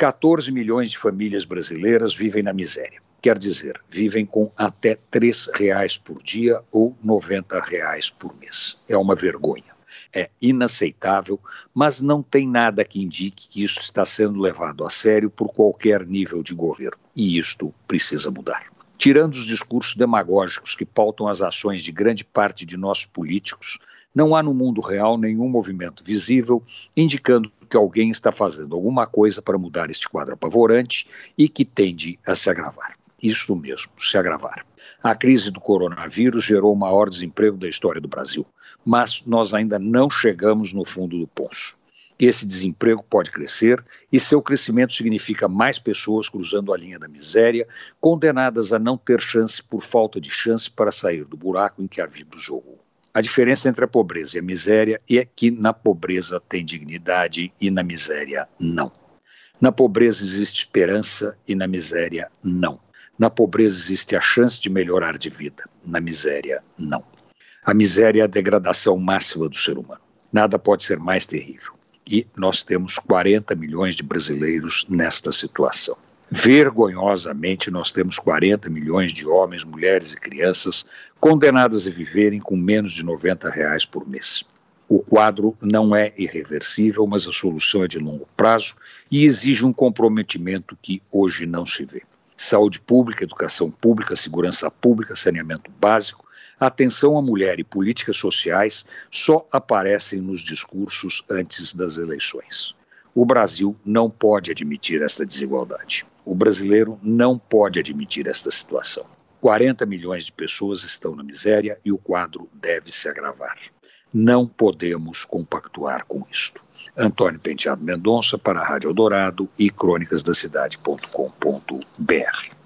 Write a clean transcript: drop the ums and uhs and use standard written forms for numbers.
14 milhões de famílias brasileiras vivem na miséria. Quer dizer, vivem com até R$ 3 por dia ou R$ 90 por mês. É uma vergonha. É inaceitável, mas não tem nada que indique que isso está sendo levado a sério por qualquer nível de governo. E isto precisa mudar. Tirando os discursos demagógicos que pautam as ações de grande parte de nossos políticos, não há no mundo real nenhum movimento visível indicando que alguém está fazendo alguma coisa para mudar este quadro apavorante e que tende a se agravar. Isso mesmo, se agravar. A crise do coronavírus gerou o maior desemprego da história do Brasil, mas nós ainda não chegamos no fundo do poço. Esse desemprego pode crescer e seu crescimento significa mais pessoas cruzando a linha da miséria, condenadas a não ter chance por falta de chance para sair do buraco em que a vida os jogou. A diferença entre a pobreza e a miséria é que na pobreza tem dignidade e na miséria não. Na pobreza existe esperança e na miséria não. Na pobreza existe a chance de melhorar de vida, na miséria não. A miséria é a degradação máxima do ser humano. Nada pode ser mais terrível. E nós temos 40 milhões de brasileiros nesta situação. Vergonhosamente, nós temos 40 milhões de homens, mulheres e crianças condenadas a viverem com menos de R$ 90 por mês. O quadro não é irreversível, mas a solução é de longo prazo e exige um comprometimento que hoje não se vê. Saúde pública, educação pública, segurança pública, saneamento básico, atenção à mulher e políticas sociais só aparecem nos discursos antes das eleições. O Brasil não pode admitir esta desigualdade. O brasileiro não pode admitir esta situação. 40 milhões de pessoas estão na miséria e o quadro deve se agravar. Não podemos compactuar com isto. Antônio Penteado Mendonça para a Rádio Eldorado e crônicasdacidade.com.br.